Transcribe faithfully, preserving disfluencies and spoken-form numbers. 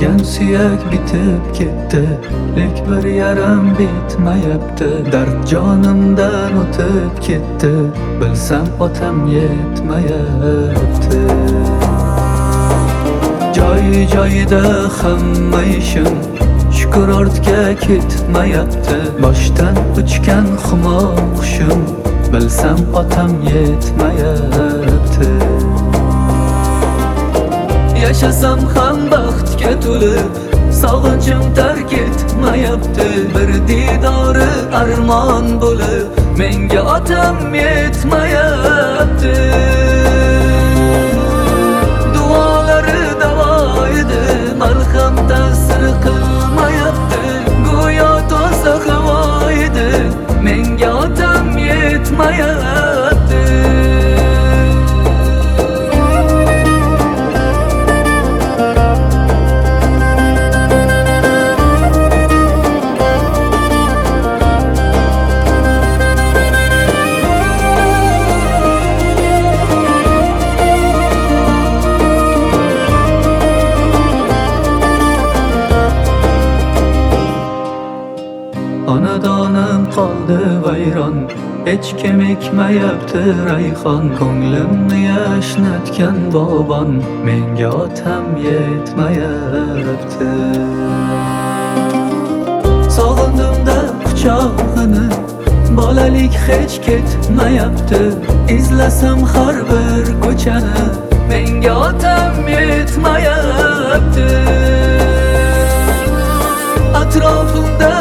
sevgan suyak bitib ketdi, lek bir yaram bitmayapti. Dard jonimdan o'tib ketdi, bilsam otam yetmayapti. Joy joyida hamma ishim shukur ortga ketmayapti. Boshdan uchgan humo qushim, bilsam otam yetmayapti. Yashasam ham baxtga to'lib, sog'inchim tark etmayapti. Bir didori armon bo'lib, menga otam yetmayapti. Duolari davo edi, malham ta'sir qilmayapti. Go'yo toza havo edi, menga otam yetmayapti. Onadonim qoldi vayron, hech kim ekmayapti rayhon. Ko'nglimni yashnatgan bobon, menga otam yetmayapti. Sog'indimda quchog'ini, bolalik hech ketmayapti. Izlasam har bir ko'chani, menga otam yetmayapti. Atrofimda